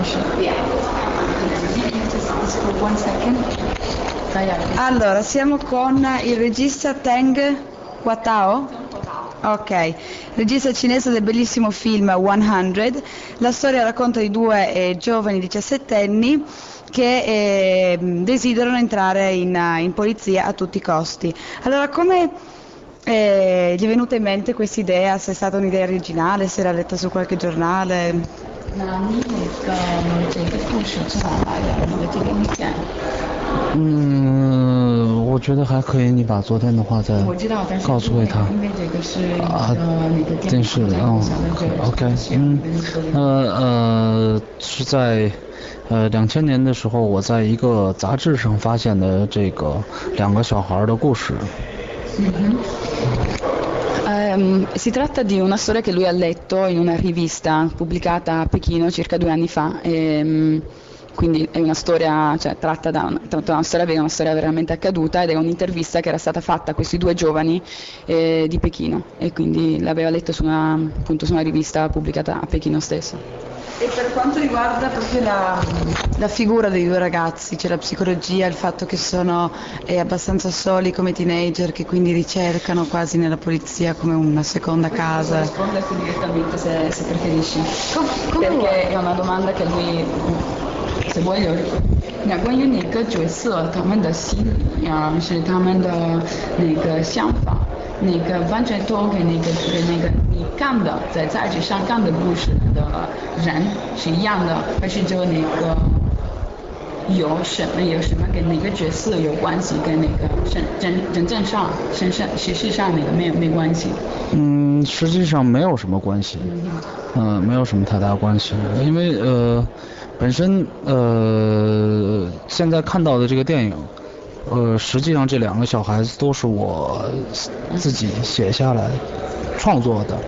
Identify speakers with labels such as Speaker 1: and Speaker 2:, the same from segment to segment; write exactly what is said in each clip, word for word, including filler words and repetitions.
Speaker 1: One second.
Speaker 2: Allora, siamo con il regista Teng Watao. Ok, regista cinese del bellissimo film cento. La storia racconta di due eh, giovani diciassettenni che eh, desiderano entrare in, in polizia a tutti i costi. Allora, come eh, gli è venuta in mente questa idea? Se è stata un'idea originale, se era letta su qualche giornale?
Speaker 1: 那你那个这个故事从哪来的？你的这个意见？
Speaker 3: 嗯，我觉得还可以，你把昨天的话再告诉给他。啊，电视，嗯 ，OK， 嗯，呃呃，是在呃两千年的时候，我在一个杂志上发现的这个两个小孩的故事。
Speaker 1: 嗯 Um, si tratta di una storia che lui ha letto in una rivista pubblicata a Pechino circa due anni fa, e, um, quindi è una storia, cioè, tratta da una, tratta da una storia vera, una storia veramente accaduta, ed è un'intervista che era stata fatta a questi due giovani eh, di Pechino, e quindi l'aveva letto su una, appunto, su una rivista pubblicata a Pechino stesso.
Speaker 2: E per quanto riguarda proprio la, la figura dei due ragazzi, cioè la psicologia, il fatto che sono eh, abbastanza soli come teenager, che quindi ricercano quasi nella polizia come una seconda casa.
Speaker 1: Risponderti direttamente se, se preferisci.
Speaker 2: Com- come
Speaker 1: Perché
Speaker 2: vuoi?
Speaker 1: è una domanda che lui, se vuoi, 那关于哪个角色他们的心理啊，是他们的那个想法，那个完全都跟那个跟那个你干的在杂志上干的故事的人是一样的，还是就那个有什么有什么跟哪个角色有关系，跟那个真真真正上身上事实上那个没有没关系？
Speaker 3: 嗯，实际上没有什么关系，嗯、呃，没有什么太大关系，因为呃。本身呃，现在看到的这个电影，呃，实际上这两个小孩子都是我自己写下来创作的。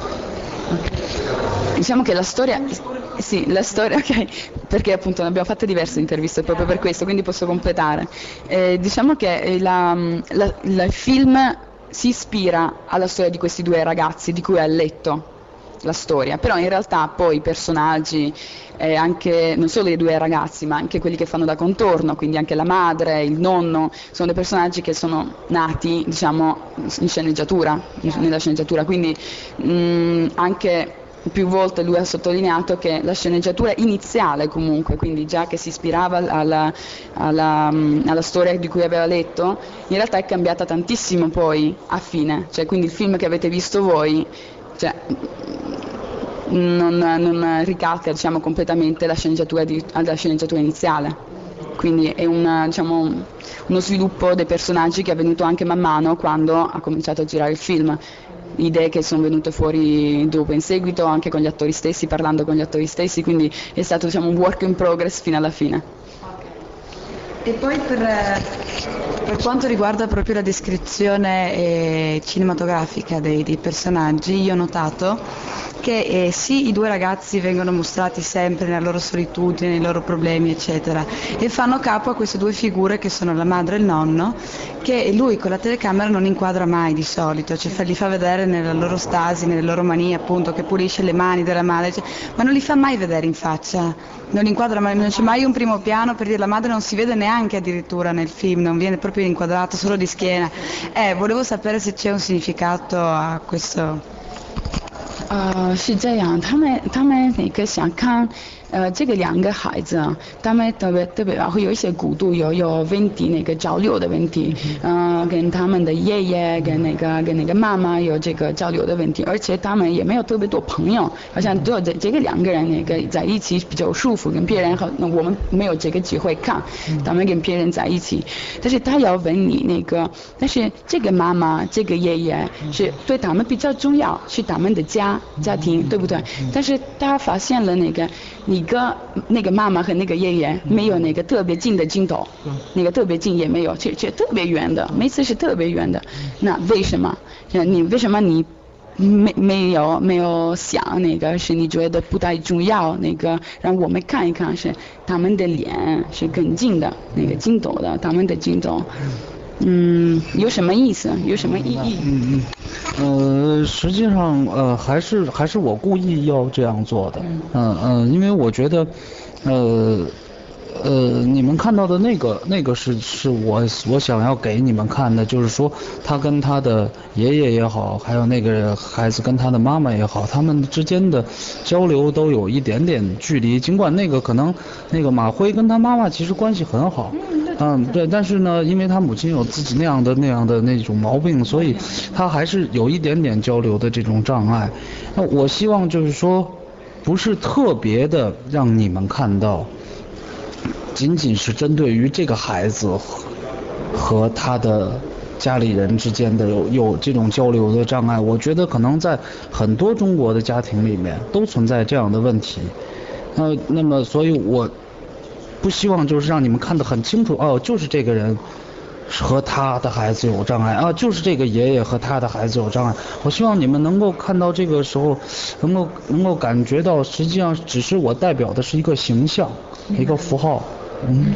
Speaker 1: Diciamo che la storia, sì, la storia, ok, perché appunto ne abbiamo fatte diverse interviste proprio per questo, quindi posso completare. Eh, diciamo che la, la, la, il film si ispira alla storia di questi due ragazzi di cui ha letto la storia, però in realtà poi i personaggi, eh, anche non solo i due ragazzi ma anche quelli che fanno da contorno, quindi anche la madre, il nonno, sono dei personaggi che sono nati, diciamo, in sceneggiatura, nella sceneggiatura, quindi mh, anche più volte lui ha sottolineato che la sceneggiatura iniziale comunque, quindi già che si ispirava alla, alla, alla storia di cui aveva letto, in realtà è cambiata tantissimo poi a fine, cioè quindi il film che avete visto voi, cioè, non, non ricalca, diciamo, completamente la sceneggiatura, di, la sceneggiatura iniziale, quindi è una, diciamo, uno sviluppo dei personaggi che è avvenuto anche man mano quando ha cominciato a girare il film, idee che sono venute fuori dopo in seguito anche con gli attori stessi, parlando con gli attori stessi, quindi è stato, diciamo, un work in progress fino alla fine.
Speaker 2: E poi per, per quanto riguarda proprio la descrizione eh, cinematografica dei, dei personaggi, io ho notato che eh, sì, i due ragazzi vengono mostrati sempre nella loro solitudine, nei loro problemi eccetera, e fanno capo a queste due figure che sono la madre e il nonno, che lui con la telecamera non inquadra mai di solito, cioè fa, li fa vedere nella loro stasi, nelle loro manie, appunto, che pulisce le mani della madre, cioè, ma non li fa mai vedere in faccia, non li inquadra mai, non c'è mai un primo piano, per dire la madre non si vede neanche addirittura nel film, non viene proprio inquadrato, solo di schiena. Eh, volevo sapere se c'è un significato a questo.
Speaker 1: 呃，是这样，他们他们那个想看，呃，这个两个孩子啊，他们特别特别会有一些孤独，有有问题，那个交流的问题，嗯、呃，跟他们的爷爷跟那个跟那个妈妈有这个交流的问题，而且他们也没有特别多朋友，好像只有这这个两个人那个在一起比较舒服，跟别人好，我们没有这个机会看，他们跟别人在一起，但是他要问你那个，但是这个妈妈这个爷爷是对他们比较重要，是他们的家家庭，对不对？但是他发现了那个。一个那个妈妈和那个爷爷没有那个特别近的镜头，那个特别近也没有，却却特别远的，每次是特别远的。那为什么？你为什么你没没有没有想那个是你觉得不太重要？那个让我们看一看是他们的脸是更近的那个镜头的，他们的镜头。 嗯，有什么意思？有什么意义？
Speaker 3: 嗯嗯，呃，实际上呃还是还是我故意要这样做的，嗯嗯、呃，因为我觉得，呃。呃，你们看到的那个那个是是我我想要给你们看的，就是说他跟他的爷爷也好，还有那个孩子跟他的妈妈也好，他们之间的交流都有一点点距离。尽管那个可能那个马辉跟他妈妈其实关系很好，嗯对，但是呢，因为他母亲有自己那样的那样的那种毛病，所以他还是有一点点交流的这种障碍。那我希望就是说，不是特别的让你们看到。仅仅是针对于这个孩子和和他的家里人之间的有有这种交流的障碍，我觉得可能在很多中国的家庭里面都存在这样的问题。呃，那么所以我不希望就是让你们看得很清楚，哦，就是这个人和他的孩子有障碍啊，就是这个爷爷和他的孩子有障碍。我希望你们能够看到这个时候，能够能够感觉到，实际上只是我代表的是一个形象，一个符号。Mm.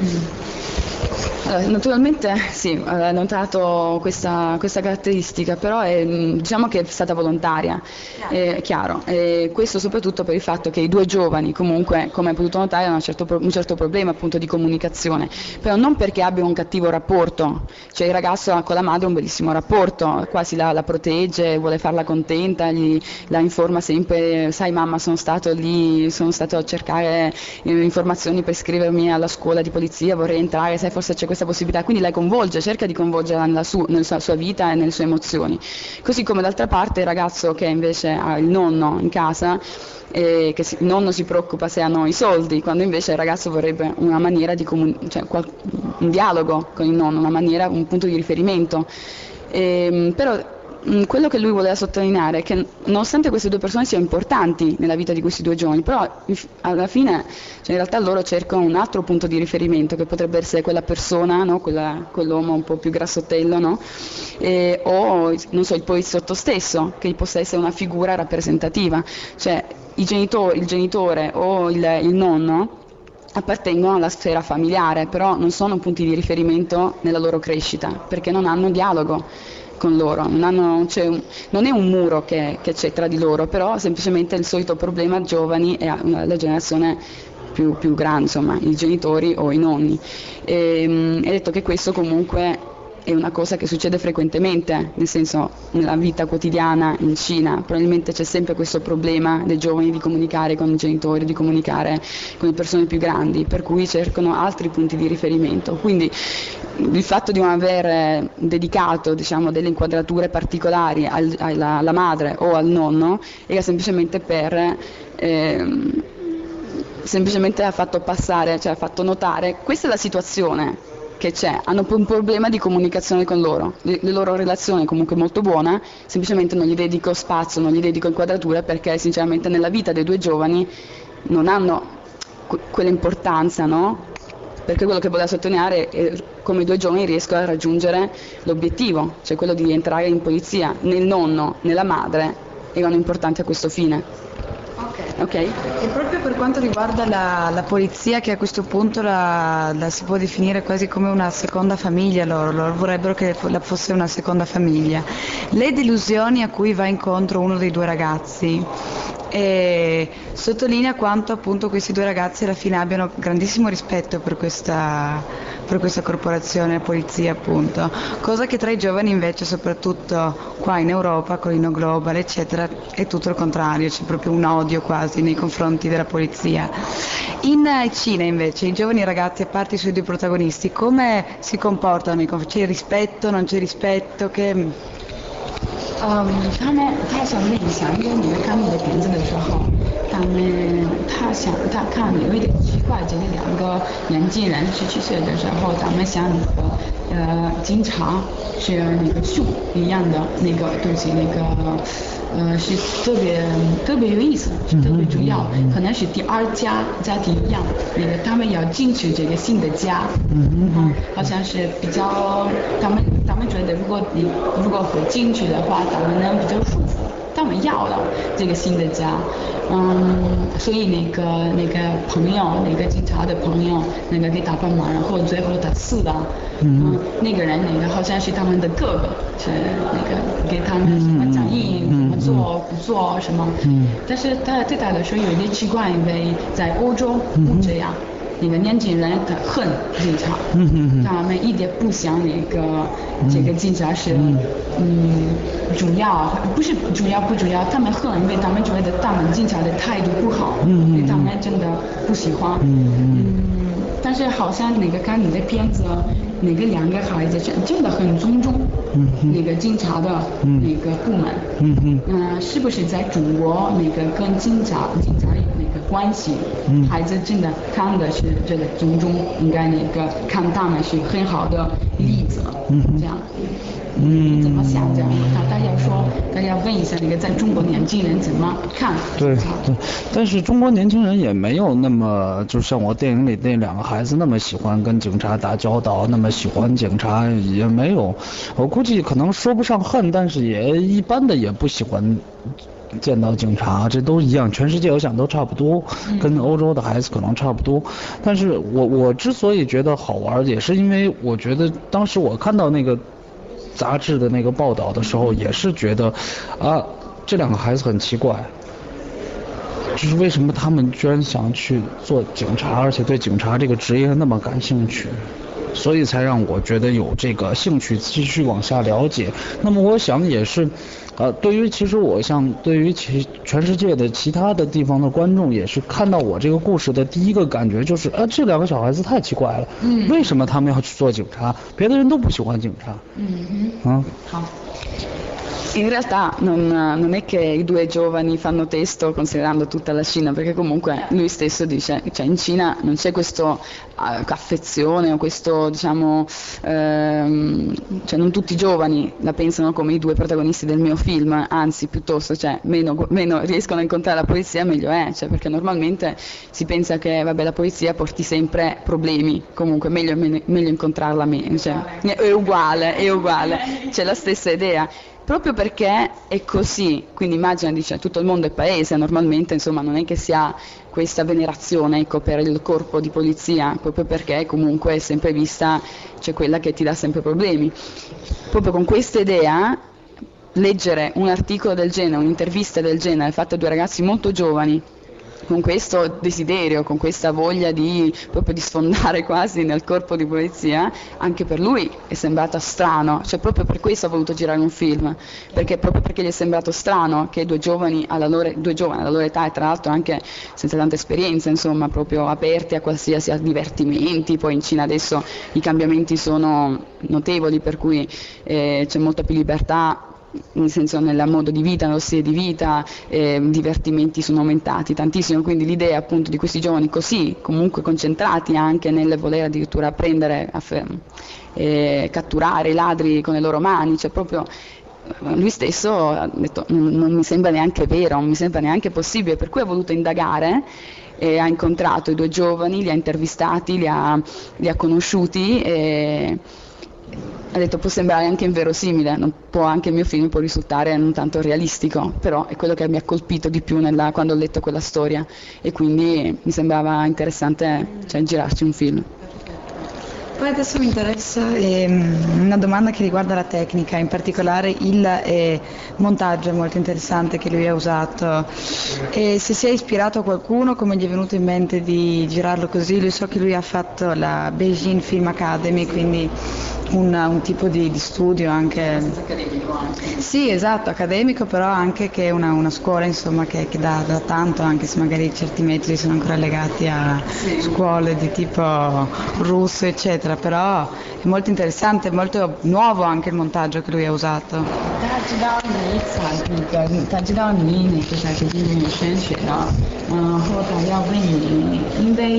Speaker 1: Allora, naturalmente sì, ho notato questa, questa caratteristica, però è, diciamo che è stata volontaria, è chiaro, e questo soprattutto per il fatto che i due giovani comunque, come hai potuto notare, hanno un certo, un certo problema appunto di comunicazione, però non perché abbiano un cattivo rapporto, cioè il ragazzo con la madre ha un bellissimo rapporto, quasi la, la protegge, vuole farla contenta, gli, la informa sempre, sai mamma sono stato lì, sono stato a cercare informazioni per iscrivermi alla scuola di polizia, vorrei entrare, sai forse c'è questa possibilità, quindi lei coinvolge, cerca di coinvolgerla nella, su, nella sua, sua vita e nelle sue emozioni, così come d'altra parte il ragazzo che invece ha il nonno in casa, eh, che si, il nonno si preoccupa se hanno i soldi, quando invece il ragazzo vorrebbe una maniera di comun- cioè qual- un dialogo con il nonno, una maniera, un punto di riferimento, e, però quello che lui voleva sottolineare è che nonostante queste due persone siano importanti nella vita di questi due giovani, però alla fine cioè in realtà loro cercano un altro punto di riferimento che potrebbe essere quella persona, no? Quella, quell'uomo un po' più grassottello, no? E, o non so, il poliziotto stesso, che possa essere una figura rappresentativa, cioè i genitori, il genitore o il, il nonno appartengono alla sfera familiare, però non sono punti di riferimento nella loro crescita, perché non hanno dialogo con loro, non, hanno, cioè, non è un muro che, che c'è tra di loro, però semplicemente il solito problema giovani e la generazione più, più grande, insomma, i genitori o i nonni. E, è detto che questo comunque è una cosa che succede frequentemente, nel senso nella vita quotidiana in Cina, probabilmente c'è sempre questo problema dei giovani di comunicare con i genitori, di comunicare con le persone più grandi, per cui cercano altri punti di riferimento. Quindi il fatto di non aver dedicato, diciamo, delle inquadrature particolari al, alla, alla madre o al nonno era semplicemente per eh, semplicemente ha fatto passare, cioè ha fatto notare questa è la situazione che c'è, hanno un problema di comunicazione con loro, le, le loro relazioni comunque molto buona, semplicemente non gli dedico spazio, non gli dedico inquadrature perché sinceramente nella vita dei due giovani non hanno que- quell'importanza, no? Perché quello che voleva sottolineare è come i due giovani riescono a raggiungere l'obiettivo, cioè quello di entrare in polizia, né il nonno né la madre erano importanti a questo fine. Okay.
Speaker 2: E proprio per quanto riguarda la, la polizia, che a questo punto la, la si può definire quasi come una seconda famiglia, loro, loro vorrebbero che la fosse una seconda famiglia, le delusioni a cui va incontro uno dei due ragazzi e sottolinea quanto appunto questi due ragazzi alla fine abbiano grandissimo rispetto per questa, per questa corporazione polizia appunto, cosa che tra i giovani invece soprattutto qua in Europa con il No Global eccetera è tutto il contrario, c'è proprio un odio quasi nei confronti della polizia. In Cina invece i giovani ragazzi, a parte i suoi due protagonisti, come si comportano? C'è rispetto, non c'è rispetto? Che...
Speaker 1: 嗯，他们他想问一下，因为你们看你的片子的时候，他们他想他看有一点奇怪，这两个年轻人十七岁的时候，他们想和呃经常是那个树一样的那个东西，那个呃是特别特别有意思，是特别主要，可能是第二家家庭一样，那个他们要进去这个新的家，嗯嗯，好像是比较他们他们觉得如果你如果会进去的话，他们能比较舒服。 他们要了这个新的家，嗯，所以那个那个朋友，那个警察的朋友，那个给他帮忙，然后最后他死了，嗯，嗯那个人那个好像是他们的哥哥，是那个给他们什么讲义，怎么做不做什么，嗯，但是他对他来说有一点奇怪，因为在欧洲不这样。那个年轻人他恨警察，嗯嗯嗯、他们一点不想那个、嗯、这个警察是嗯主要不是主要不主要，他们恨，因为他们觉得他们警察的态度不好，嗯、因为他们真的不喜欢。嗯嗯嗯、但是好像那个看你的片子，那个两个孩子真真的很尊重嗯那个警察的那个部门。嗯嗯、呃。是不是在中国那个跟警察警察那个关系，嗯、孩子真的看的是这个尊重，应该那个看他们是很好的例子，嗯、这样。嗯，怎么想这样？大家说，大家问一下那个在中国年轻人怎么看？
Speaker 3: 对对，但是中国年轻人也没有那么，就像我电影里那两个孩子那么喜欢跟警察打交道，那么喜欢警察也没有。我估计可能说不上恨，但是也一般的也不喜欢见到警察，这都一样，全世界我想都差不多，跟欧洲的孩子可能差不多。但是我我之所以觉得好玩，也是因为我觉得当时我看到那个杂志的那个报道的时候，也是觉得啊，这两个孩子很奇怪，就是为什么他们居然想去做警察，而且对警察这个职业那么感兴趣，所以才让我觉得有这个兴趣继续往下了解。那么我想也是呃，对于其实我像对于其全世界的其他的地方的观众，也是看到我这个故事的第一个感觉就是啊，这两个小孩子太奇怪了，嗯，为什么他们要去做警察？别的人都不喜欢警察。
Speaker 1: 嗯哼，啊，好。In realtà non, non è che i due giovani fanno testo considerando tutta la Cina, perché comunque lui stesso dice, cioè in Cina non c'è questa uh, affezione o questo, diciamo, ehm, cioè non tutti i giovani la pensano come i due protagonisti del mio film, anzi piuttosto, cioè meno, meno riescono a incontrare la polizia meglio è, cioè perché normalmente si pensa che vabbè, la polizia porti sempre problemi, comunque meglio, meglio, meglio incontrarla meno, cioè, è uguale, è uguale, c'è la stessa idea. Proprio perché è così, quindi immagina, dice, tutto il mondo è paese, normalmente insomma non è che si ha questa venerazione, ecco, per il corpo di polizia, proprio perché comunque è sempre vista, cioè quella che ti dà sempre problemi. Proprio con questa idea, leggere un articolo del genere, un'intervista del genere fatta a due ragazzi molto giovani, con questo desiderio, con questa voglia di proprio di sfondare quasi nel corpo di polizia, anche per lui è sembrato strano, cioè proprio per questo ha voluto girare un film, perché proprio perché gli è sembrato strano che due giovani alla loro, due giovani alla loro età e tra l'altro anche senza tanta esperienza, insomma, proprio aperti a qualsiasi a divertimenti, poi in Cina adesso i cambiamenti sono notevoli, per cui eh, c'è molta più libertà, nel senso nel modo di vita, nello stile di vita, eh, divertimenti sono aumentati tantissimo, quindi l'idea appunto di questi giovani così comunque concentrati anche nel voler addirittura prendere, eh, catturare i ladri con le loro mani, cioè proprio lui stesso ha detto non, non mi sembra neanche vero, non mi sembra neanche possibile, per cui ha voluto indagare e ha incontrato i due giovani, li ha intervistati, li ha, li ha conosciuti e ha detto può sembrare anche inverosimile, non può, anche il mio film può risultare non tanto realistico, però è quello che mi ha colpito di più nella, quando ho letto quella storia e quindi mi sembrava interessante, cioè, girarci un film.
Speaker 2: Poi adesso mi interessa eh, una domanda che riguarda la tecnica, in particolare il eh, montaggio è molto interessante che lui ha usato. E se si è ispirato a qualcuno, come gli è venuto in mente di girarlo così? Lui, so che lui ha fatto la Beijing Film Academy, quindi un, un tipo di, di studio anche.
Speaker 1: Accademico anche.
Speaker 2: Sì, esatto, accademico, però anche che è una, una scuola insomma che, che dà, dà tanto, anche se magari certi metodi sono ancora legati a sì. scuole di tipo russo eccetera. Però è molto interessante, molto nuovo anche il montaggio che lui ha usato.
Speaker 1: 他知道你采那个，他知道你那个在北京有宣学的，然后他要问你，因为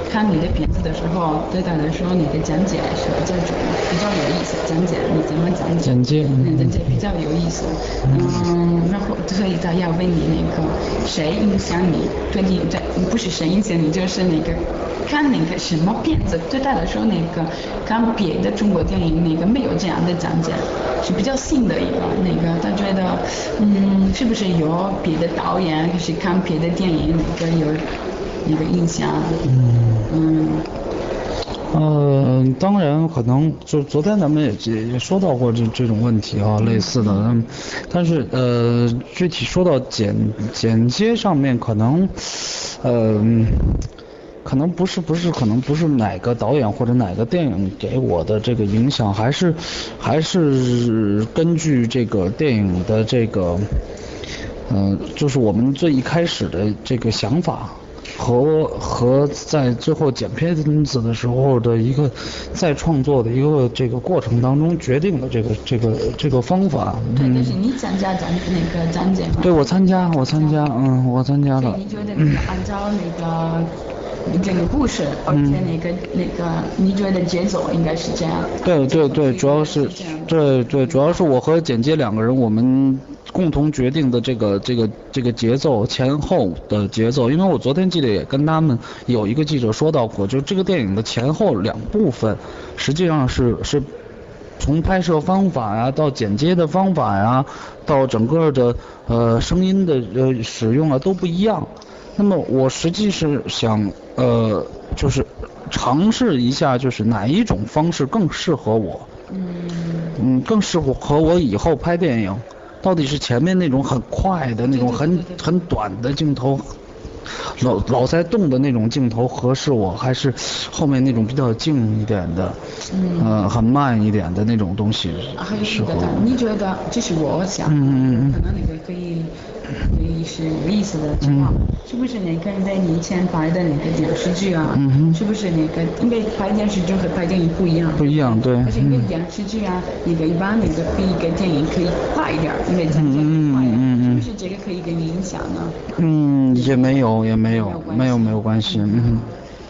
Speaker 1: 看你的片子的时候，对他来说你的讲解是比较重比较有意思，讲解你怎么讲解，
Speaker 3: 简介，
Speaker 1: 嗯，讲解比较有意思。嗯，然后所以他要问你那个谁影响你，对你在不是谁影响你，就是那个看那个什么片子，对他来说那个看别的中国电影那个没有这样的讲解，是比较新的一个那个，他觉得嗯是不是有别的导演就是看别的电影那个有那个印象，嗯嗯。
Speaker 3: 呃，当然可能就昨天咱们也也说到过这这种问题啊，类似的，嗯，但是呃具体说到剪剪接上面，可能呃可能不是不是可能不是哪个导演或者哪个电影给我的这个影响，还是还是根据这个电影的这个嗯、呃、就是我们最一开始的这个想法。和和在最后剪片子的时候的一个再创作的一个这个过程当中决定的这个这个这个方法。
Speaker 1: 对，但是你参加咱那个讲解吗？
Speaker 3: 对，我参加，我参加，嗯，我参加了。
Speaker 1: 你觉得你按照那个？这个故事，而且那个、嗯、那个，你觉得节奏应该是这样？
Speaker 3: 对对对，主要是，对对，主要是我和剪接两个人，我们共同决定的这个这个这个节奏前后的节奏。因为我昨天记得也跟他们有一个记者说到过，就这个电影的前后两部分，实际上是是从拍摄方法呀，到剪接的方法呀，到整个的呃声音的呃使用啊都不一样。那么我实际是想呃就是尝试一下，就是哪一种方式更适合我，嗯嗯更适合和我以后拍电影，到底是前面那种很快的那种很很短的镜头，老老在动的那种镜头合适我，还是后面那种比较静一点的，嗯呃很慢一点的那种东西适合我？
Speaker 1: 你觉得这是我想，嗯可能那个可以可以是有意思的情况，嗯、是不是那个在你以前拍的那个电视剧啊？嗯、是不是那个因为拍电视剧和拍电影不一样？
Speaker 3: 不一样，对。
Speaker 1: 而且因为电视剧啊，那个一般那个比一个电影可以快一点，因为讲解快一点，嗯、是不是这个可以给你影响呢？
Speaker 3: 嗯，也没有，也没有，没有没有关系，嗯。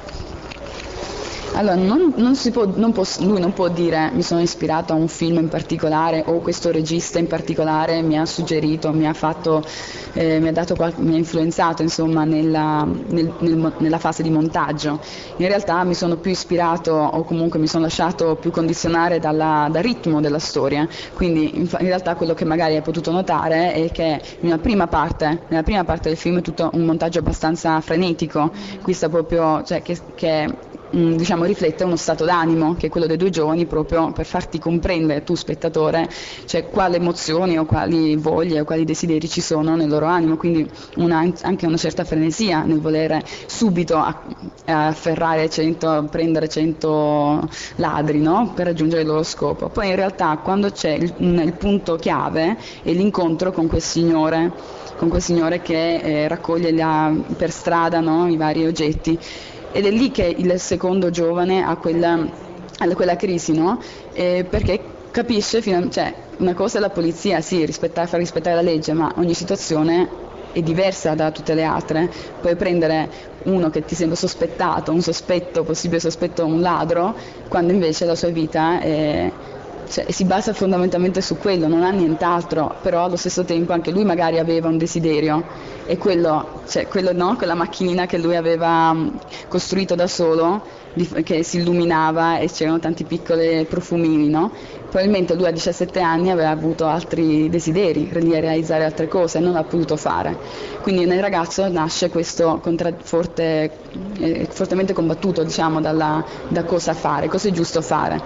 Speaker 1: Allora, non, non si può, non può, lui non può dire mi sono ispirato a un film in particolare o questo regista in particolare mi ha suggerito, mi ha fatto, eh, mi ha dato qualche, mi ha influenzato insomma nella, nel, nel, nella fase di montaggio. In realtà mi sono più ispirato o comunque mi sono lasciato più condizionare dalla, dal ritmo della storia, quindi in, in realtà quello che magari hai potuto notare è che nella prima parte, nella prima parte del film è tutto un montaggio abbastanza frenetico, qui sta proprio, cioè che, che diciamo riflette uno stato d'animo che è quello dei due giovani, proprio per farti comprendere tu spettatore, cioè quali emozioni o quali voglie o quali desideri ci sono nel loro animo, quindi una, anche una certa frenesia nel volere subito afferrare cento, prendere cento ladri, no? Per raggiungere il loro scopo. Poi in realtà quando c'è il, il punto chiave è l'incontro con quel signore con quel signore che eh, raccoglie la, per strada, no? I vari oggetti. Ed è lì che il secondo giovane ha quella, ha quella crisi, no? Eh, perché capisce, cioè una cosa è la polizia, sì, rispettare, far rispettare la legge, ma ogni situazione è diversa da tutte le altre. Puoi prendere uno che ti sembra sospettato, un sospetto, possibile sospetto, un ladro, quando invece la sua vita è... Cioè, si basa fondamentalmente su quello, non ha nient'altro, però allo stesso tempo anche lui magari aveva un desiderio e quello, cioè quello no, quella macchinina che lui aveva costruito da solo, che si illuminava e c'erano tanti piccoli profumini, no? Probabilmente lui a diciassette anni aveva avuto altri desideri, di realizzare altre cose e non l'ha potuto fare. Quindi nel ragazzo nasce questo contra- forte, eh, fortemente combattuto, diciamo, dalla, da cosa fare, cosa è giusto fare.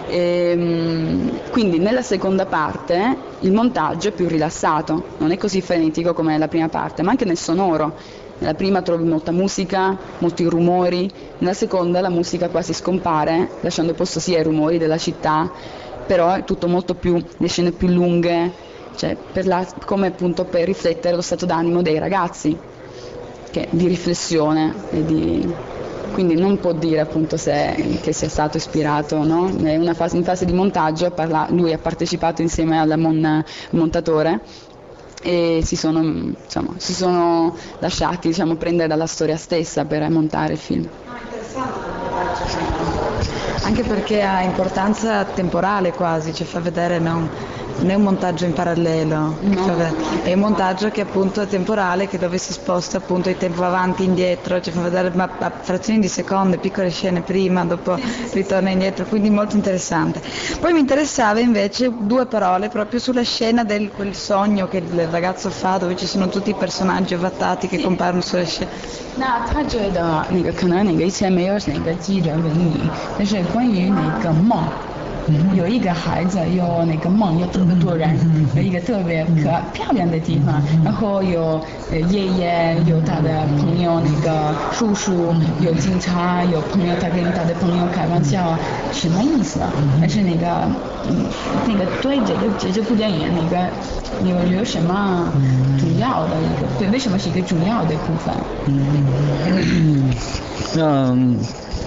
Speaker 1: E, quindi nella seconda parte il montaggio è più rilassato, non è così frenetico come nella prima parte, ma anche nel sonoro. Nella prima trovi molta musica, molti rumori, nella seconda la musica quasi scompare, lasciando posto sia ai rumori della città, però è tutto molto più, le scene più lunghe, cioè per la, come appunto per riflettere lo stato d'animo dei ragazzi, che, di riflessione e di... Quindi non può dire appunto se, che sia stato ispirato, no? È una fase, in fase di montaggio parla, lui ha partecipato insieme al mon, montatore e si sono, insomma, si sono lasciati, diciamo, prendere dalla storia stessa per montare il film.
Speaker 2: Ah, interessante Anche perché ha importanza temporale quasi, cioè fa vedere non, non è un montaggio in parallelo,
Speaker 1: No.
Speaker 2: è un montaggio che appunto è temporale, che dove si sposta appunto il tempo avanti, indietro, cioè fa vedere ma, a frazioni di secondo, piccole scene prima, dopo ritorna indietro, quindi molto interessante. Poi mi interessava invece due parole proprio sulla scena del quel sogno che il ragazzo fa, dove ci sono tutti i personaggi ovattati che comparono sulla scena.
Speaker 1: 那他觉得那个可能那个以前没有那个记者问你，但是关于那个梦，有一个孩子有那个梦，有特别多人，有一个特别可漂亮的地方，然后有呃爷爷，有他的朋友那个叔叔，有警察，有朋友，他跟他的朋友开玩笑，什么意思啊？但是那个嗯那个对这个这这部电影那个有有什么主要的一个对为什么是一个主要的部分？
Speaker 3: 嗯，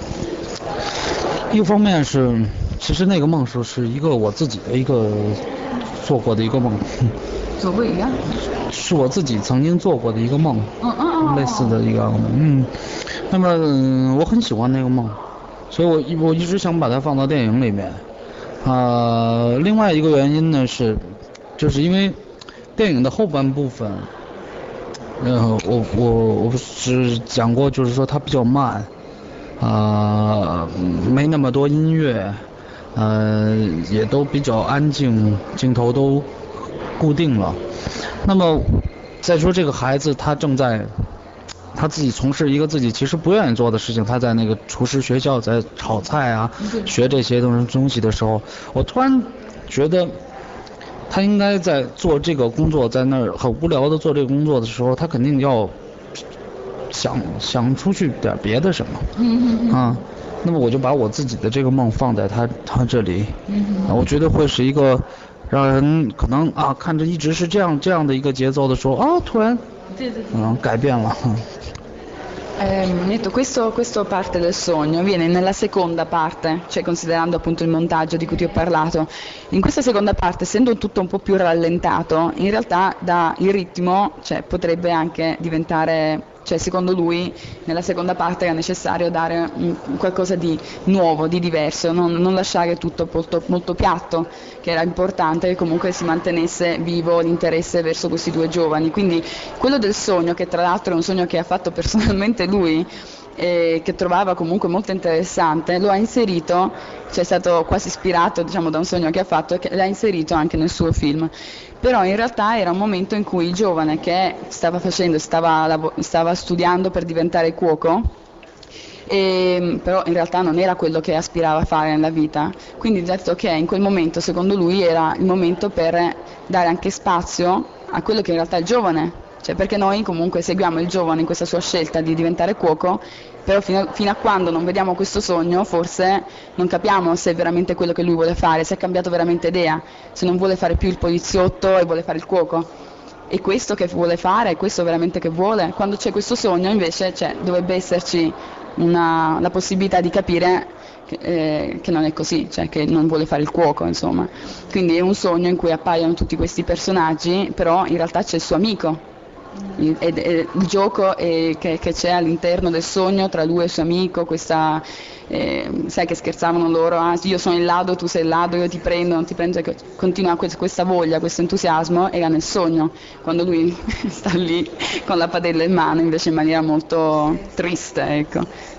Speaker 3: 一方面是，其实那个梦是是一个我自己的一个做过的一个梦，
Speaker 1: 做过一个？
Speaker 3: 是我自己曾经做过的一个梦，
Speaker 1: 嗯嗯嗯，
Speaker 3: 类似的一个嗯，那么、嗯、我很喜欢那个梦，所以我一我一直想把它放到电影里面。呃，另外一个原因呢是，就是因为电影的后半部分。呃，我我我是讲过，就是说它比较慢，啊、呃，没那么多音乐，呃，也都比较安静，镜头都固定了。那么再说这个孩子，他正在他自己从事一个自己其实不愿意做的事情，他在那个厨师学校在炒菜啊，学这些东东西的时候，我突然觉得。他应该在做这个工作，在那儿很无聊的做这个工作的时候，他肯定要想想出去点别的什么，嗯啊，那么我就把我自己的这个梦放在他他这里，嗯，我觉得会是一个让人可能啊看着一直是这样这样的一个节奏的时候啊，突然嗯改变了。
Speaker 1: Eh, detto, questo, questo parte del sogno viene nella seconda parte, cioè considerando appunto il montaggio di cui ti ho parlato. In questa seconda parte, essendo tutto un po' più rallentato, in realtà da il ritmo, cioè, potrebbe anche diventare, cioè secondo lui nella seconda parte era necessario dare un, qualcosa di nuovo, di diverso, non, non lasciare tutto molto, molto piatto, che era importante che comunque si mantenesse vivo l'interesse verso questi due giovani. Quindi quello del sogno, che tra l'altro è un sogno che ha fatto personalmente lui, e che trovava comunque molto interessante, lo ha inserito, cioè è stato quasi ispirato diciamo da un sogno che ha fatto e che l'ha inserito anche nel suo film. Però in realtà era un momento in cui il giovane che stava facendo, stava, stava studiando per diventare cuoco, e, però in realtà non era quello che aspirava a fare nella vita, quindi ha detto che in quel momento secondo lui era il momento per dare anche spazio a quello che in realtà è il giovane. Cioè, perché noi comunque seguiamo il giovane in questa sua scelta di diventare cuoco, però fino a, fino a quando non vediamo questo sogno forse non capiamo se è veramente quello che lui vuole fare, se ha cambiato veramente idea, se non vuole fare più il poliziotto e vuole fare il cuoco. È questo che vuole fare, è questo veramente che vuole. Quando c'è questo sogno invece cioè, dovrebbe esserci una, la possibilità di capire che, eh, che non è così, cioè che non vuole fare il cuoco, insomma. Quindi è un sogno in cui appaiono tutti questi personaggi, però in realtà c'è il suo amico. Il, è, è, il gioco è, che, che c'è all'interno del sogno tra lui e il suo amico, questa, eh, sai che scherzavano loro, ah, io sono il ladro, tu sei il ladro, io ti prendo, non ti prendo, continua questa voglia, questo entusiasmo era nel sogno, quando lui sta lì con la padella in mano invece in maniera molto triste, ecco.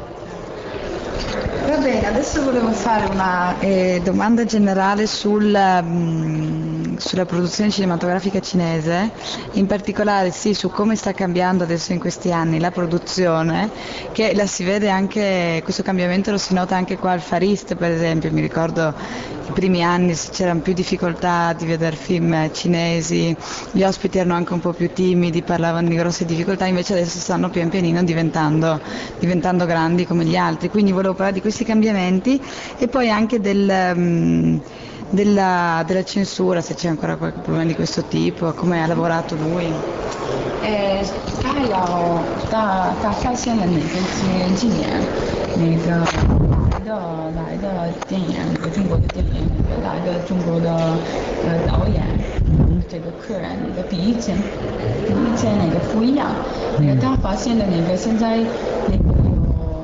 Speaker 2: Va bene, adesso volevo fare una eh, domanda generale sul, um, sulla produzione cinematografica cinese, in particolare sì su come sta cambiando adesso in questi anni la produzione, che la si vede anche, questo cambiamento lo si nota anche qua al Far East per esempio, mi ricordo i primi anni c'erano più difficoltà di vedere film cinesi, gli ospiti erano anche un po' più timidi, parlavano di grosse difficoltà, invece adesso stanno pian pianino diventando, diventando grandi come gli altri, quindi volevo parlare di questi cambiamenti e poi anche del, um, della, della censura, se c'è ancora qualche problema di questo tipo, come ha lavorato lui.
Speaker 1: 呃，他要他他发现了哪个前几年那个来的来的电影，那个中国的电影，那个来的中国的呃导演，这个客人那个比以前比以前那个不一样，那个他发现的那个现在那个有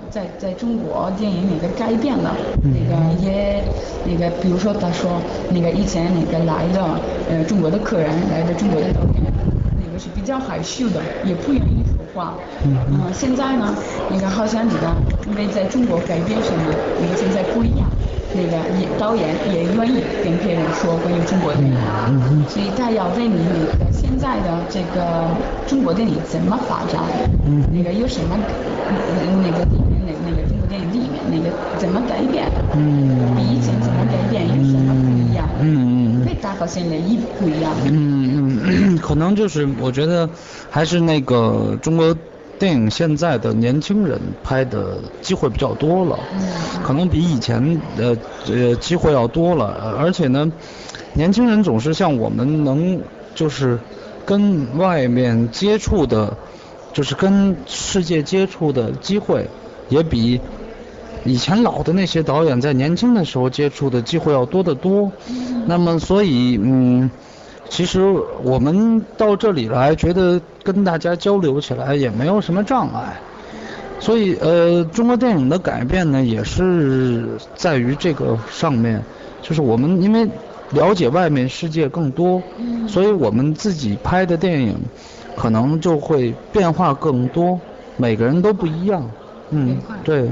Speaker 1: 在在中国电影那个改变了，那个也那个比如说他说那个以前那个来的呃中国的客人来的中国的导演，那个是比较害羞的，也不愿意说话。嗯、呃，现在呢，那个好像这个因为在中国改变什么，那个现在不一样。那个也导演也愿意跟别人说关于中国电影，嗯、所以他要问你那个现在的这个中国电影怎么发展，嗯、那个有什么那个里面那那个中国电影里面那个怎么改变，嗯、比以前怎么改变，有什么不一样？嗯嗯，对他和现在也不一样。
Speaker 3: 嗯嗯，可能就是我觉得还是那个中国电影现在的年轻人拍的机会比较多了，可能比以前呃呃机会要多了，而且呢，年轻人总是像我们能就是跟外面接触的，就是跟世界接触的机会，也比以前老的那些导演在年轻的时候接触的机会要多得多。那么所以嗯。其实我们到这里来，觉得跟大家交流起来也没有什么障碍，所以呃，中国电影的改变呢，也是在于这个上面，就是我们因为了解外面世界更多，所以我们自己拍的电影可能就会变化更多，每个人都不一样，嗯，对。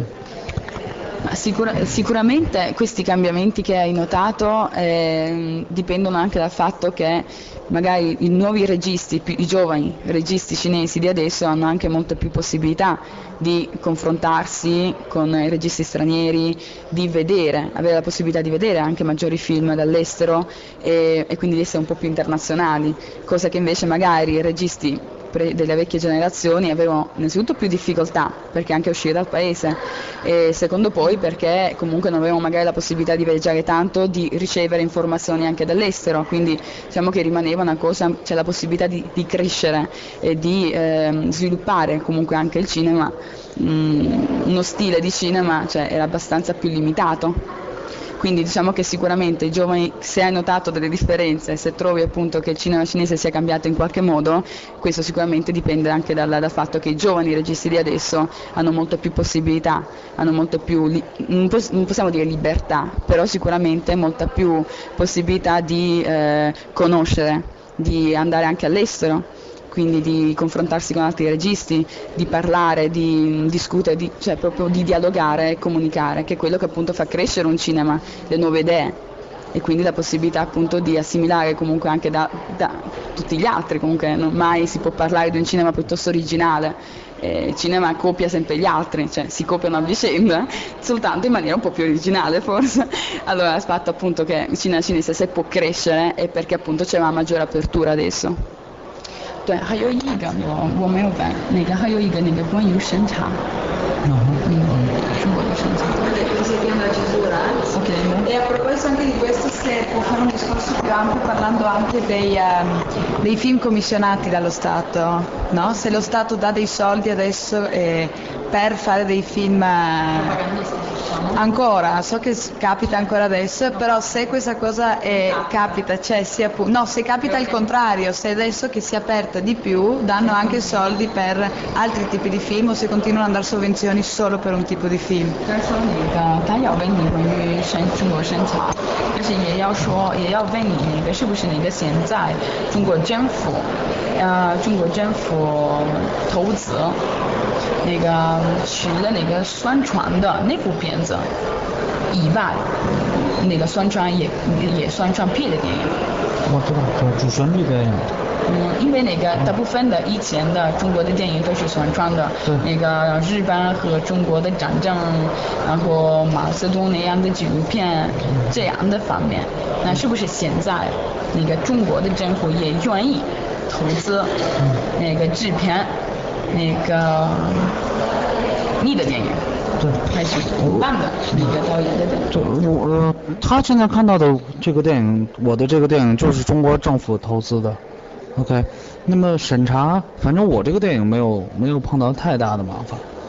Speaker 1: Sicura, sicuramente questi cambiamenti che hai notato eh, dipendono anche dal fatto che magari i nuovi registi, i giovani registi cinesi di adesso hanno anche molte più possibilità di confrontarsi con i registi stranieri, di vedere, avere la possibilità di vedere anche maggiori film dall'estero e, e quindi di essere un po' più internazionali, cosa che invece magari i registi delle vecchie generazioni avevano innanzitutto più difficoltà perché anche uscire dal paese e secondo poi perché comunque non avevano magari la possibilità di viaggiare tanto, di ricevere informazioni anche dall'estero, quindi diciamo che rimaneva una cosa, c'è cioè la possibilità di, di crescere e di eh, sviluppare comunque anche il cinema, mh, uno stile di cinema cioè, era abbastanza più limitato. Quindi diciamo che sicuramente i giovani, se hai notato delle differenze, se trovi appunto che il cinema cinese sia cambiato in qualche modo, questo sicuramente dipende anche dal, dal fatto che i giovani registi di adesso hanno molte più possibilità, hanno molte più, non possiamo dire libertà, però sicuramente molta più possibilità di eh, conoscere, di andare anche all'estero. Quindi di confrontarsi con altri registi, di parlare, di discutere, di, cioè proprio di dialogare e comunicare, che è quello che appunto fa crescere un cinema, le nuove idee e quindi la possibilità appunto di assimilare comunque anche da, da tutti gli altri, comunque non mai si può parlare di un cinema piuttosto originale, eh, il cinema copia sempre gli altri, cioè si copiano a vicenda, soltanto in maniera un po' più originale forse. Allora il fatto appunto che il cinema cinese se può crescere è perché appunto c'è una maggiore apertura adesso. 对，还有一个我我没有问，那个还有一个那个关于审查，嗯，中国的审查。
Speaker 2: Okay. E a proposito anche di questo, se può fare un discorso più ampio parlando anche dei, um, dei film commissionati dallo Stato, no? Se lo Stato dà dei soldi adesso eh, per fare dei film eh, ancora, so che capita ancora adesso, però se questa cosa è, capita, cioè sia no, se capita il contrario, se adesso che si è aperta di più danno anche soldi per altri tipi di film o se continuano a dare sovvenzioni solo per un tipo di film.
Speaker 1: 但是说那个他要问你关于审中国审查，但是也要说也要问你那个是不是那个现在中国政府呃中国政府投资那个去了那个宣传的那部片子以外，那个宣传也也宣传别的电影。
Speaker 3: 我知道，主旋律电影。
Speaker 1: 嗯，因为那个大部分的以前的中国的电影都是宣传的，那个日本和中国的战争，然后马斯东那样的纪录片这样的方面，那是不是现在那个中国的政府也愿意投资那个制片那个你的电影？
Speaker 3: 对，
Speaker 1: 还是不办的那个导演的电影。
Speaker 3: 我呃，他现在看到的这个电影，我的这个电影就是中国政府投资的。OK， 那么审查，反正我这个电影没有没有碰到太大的麻烦。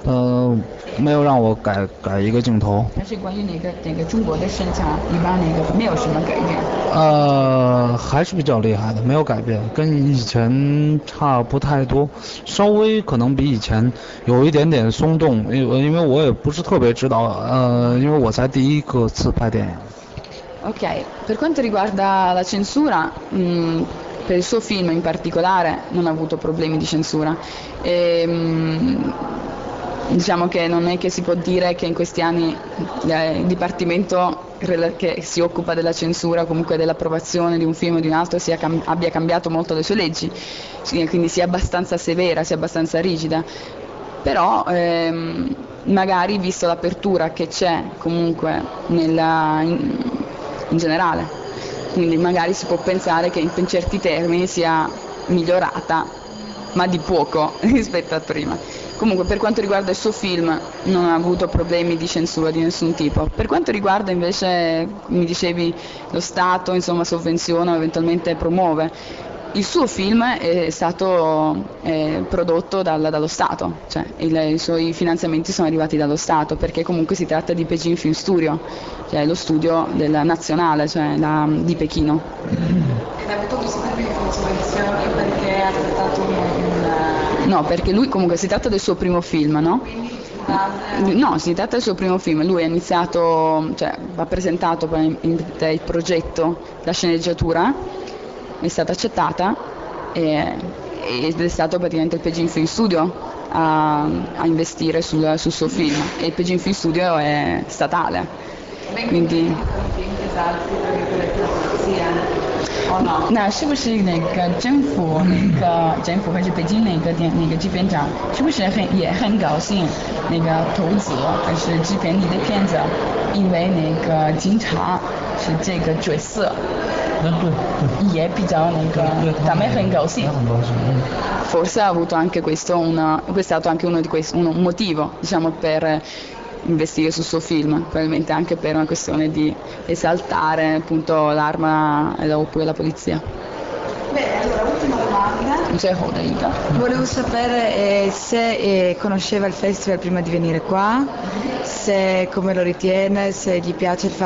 Speaker 3: 呃，没有让我改改一个镜头。
Speaker 1: 但是关于那个那个中国的审查，一般那个没有什么改变。
Speaker 3: 呃，还是比较厉害的，没有改变，跟以前差不太多，稍微可能比以前有一点点松动，因为因为我也不是特别知道，呃，因为我才第一个次拍电影。
Speaker 1: Ok, per quanto riguarda la censura, mh, per il suo film in particolare non ha avuto problemi di censura. E, mh, diciamo che non è che si può dire che in questi anni eh, il dipartimento che si occupa della censura, comunque dell'approvazione di un film o di un altro, sia cam- abbia cambiato molto le sue leggi, quindi sia abbastanza severa, sia abbastanza rigida. Però ehm, magari visto l'apertura che c'è comunque nella, in, in generale, quindi magari si può pensare che in, in certi termini sia migliorata, ma di poco rispetto a prima. Comunque per quanto riguarda il suo film non ha avuto problemi di censura di nessun tipo. Per quanto riguarda invece, mi dicevi, lo Stato insomma sovvenziona o eventualmente promuove, il suo film è stato eh, prodotto dal, dallo Stato, cioè il, i suoi finanziamenti sono arrivati dallo Stato, perché comunque si tratta di Beijing Film Studio, cioè lo studio della nazionale, cioè la, di Pechino.
Speaker 2: Ed ha avuto questo tipo di sovvenzioni perché ha trattato un, un...
Speaker 1: No, perché lui comunque si tratta del suo primo film, no? No, si tratta del suo primo film, lui ha iniziato, cioè ha presentato poi in, in, il progetto, la sceneggiatura, è stata accettata e, ed è stato praticamente il Beijing Film Studio a, a investire sul, sul suo film, e il Beijing Film Studio è statale, quindi
Speaker 4: 那是不是那个政府那个政府还是北京那个电那个制片厂，是不是很也很高兴那个投资还是制片你的片子，因为那个警察是这个角色，也比较那个他们很高兴。
Speaker 1: Forse ha avuto anche questo una, questo è stato anche uno di questi, un motivo, diciamo, per investire sul suo film, probabilmente anche per una questione di esaltare appunto l'arma oppure la polizia.
Speaker 2: Bene, allora ultima domanda. Volevo sapere eh, se eh, conosceva il festival prima di venire qua, se come lo ritiene, se gli piace il